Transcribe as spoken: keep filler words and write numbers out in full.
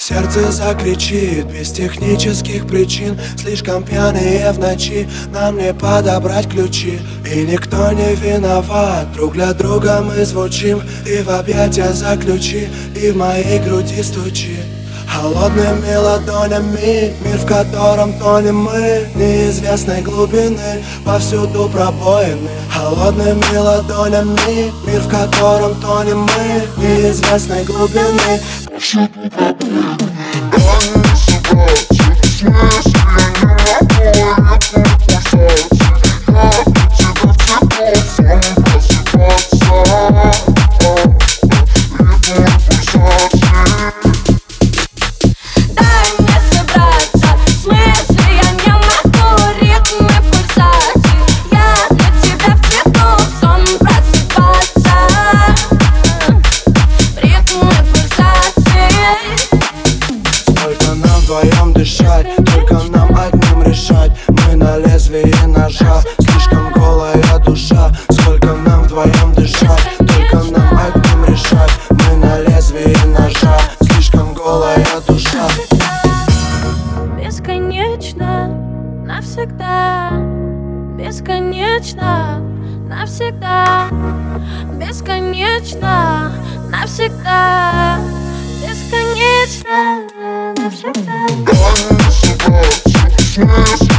Сердце закричит без технических причин. Слишком пьяные в ночи, нам не подобрать ключи. И никто не виноват, друг для друга мы звучим. И в объятия заключи, и в моей груди стучи. Холодными ладонями, мир, в котором тонем мы, неизвестной глубины, повсюду пробоины. Холодными ладонями, мир, в котором тонем мы, неизвестной глубины, повсюду пробоины. Вдвоем дышать, только нам одним решать. Мы на лезвии ножа, слишком голая душа. Сколько нам вдвоем дышать, только нам одним решать. Мы на лезвии ножа, слишком голая душа. Бесконечно, навсегда. Бесконечно, навсегда. Бесконечно, навсегда. Бесконечно, навсегда.